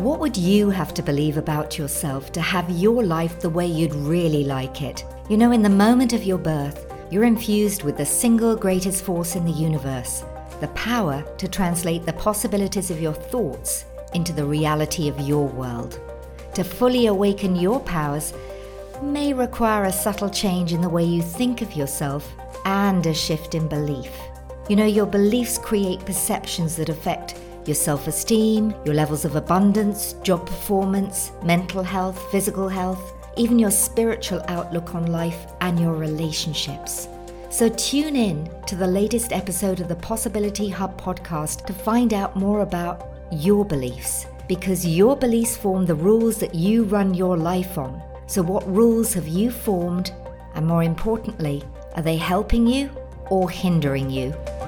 What would you have to believe about yourself to have your life the way you'd really like it? You know, in the moment of your birth, you're infused with the single greatest force in the universe, the power to translate the possibilities of your thoughts into the reality of your world. To fully awaken your powers may require a subtle change in the way you think of yourself and a shift in belief. You know, your beliefs create perceptions that affect your self-esteem, your levels of abundance, job performance, mental health, physical health, even your spiritual outlook on life and your relationships. So tune in to the latest episode of the Possibility Hub podcast to find out more about your beliefs, because your beliefs form the rules that you run your life on. So what rules have you formed? And more importantly, are they helping you or hindering you?